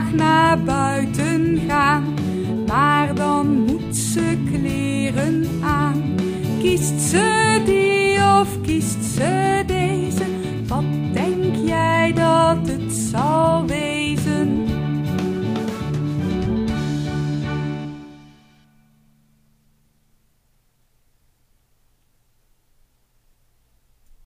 graag naar buiten gaan, maar dan moet ze kleren aan. Kiest ze die of kiest ze